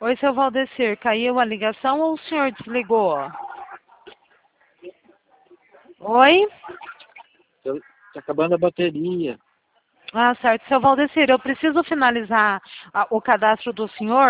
Oi, seu Valdecir, caiu a ligação ou o senhor desligou? Oi? Tá acabando a bateria. Ah, certo. Seu Valdecir, eu preciso finalizar o cadastro do senhor.